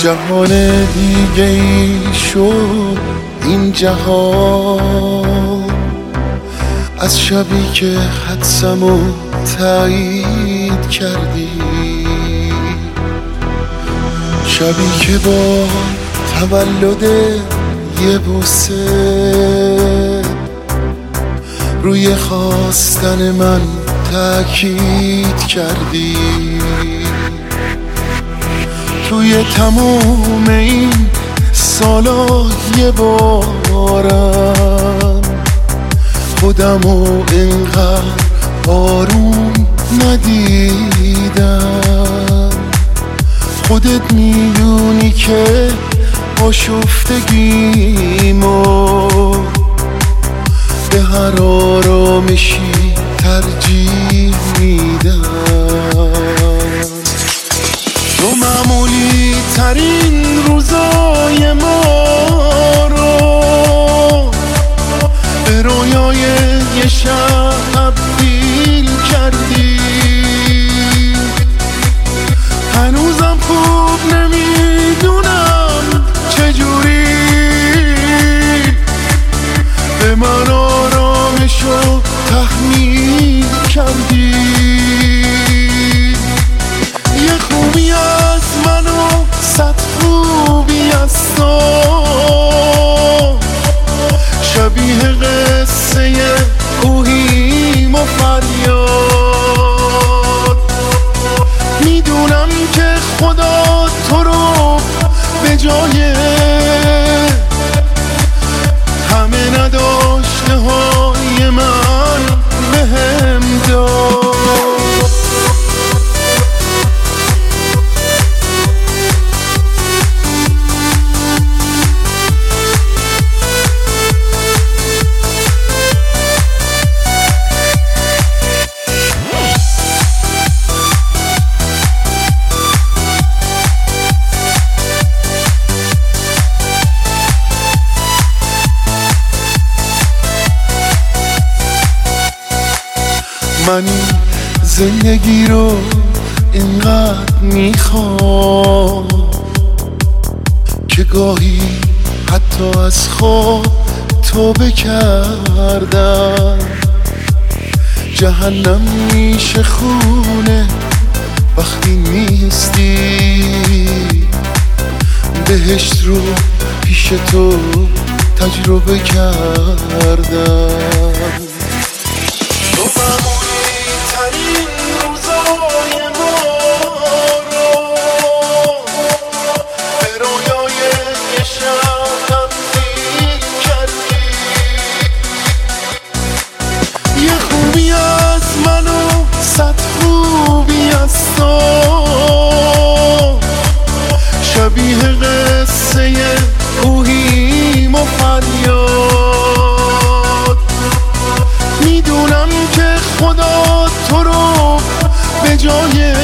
جهان دیگه ای شد این جهان، از شبی که حدسمو تایید کردی، شبی که با تولد یه بوسه روی خواستن من تأکید کردی. توی تموم این سالا یه بارم خودمو اینقدر آروم ندیدم. خودت میدونی که آشفتگیمو به هر آرامشی ترجیح میدم. تو معمولی ترین روزای ما رو به رویای یه شب تبدیل کردی. هنوزم خوب نمیدونم چجوری به من آرامشو تحمیل کردی. یه خوبی از من و صد خوبی از تو، شبیه قصه اوهیم و فریاد. میدونم که خدا تو رو به جای همه نداشته های من بهم داد. من این زندگی رو اینقدر میخوام که گاهی حتی از خواب توبه کردم. جهنم میشه خونه وقتی نیستی، بهشت رو پیش تو تجربه کردم. صد خوبی از تو، شبیه قصه اوهیم و فریاد. میدونم که خدا تو رو به جای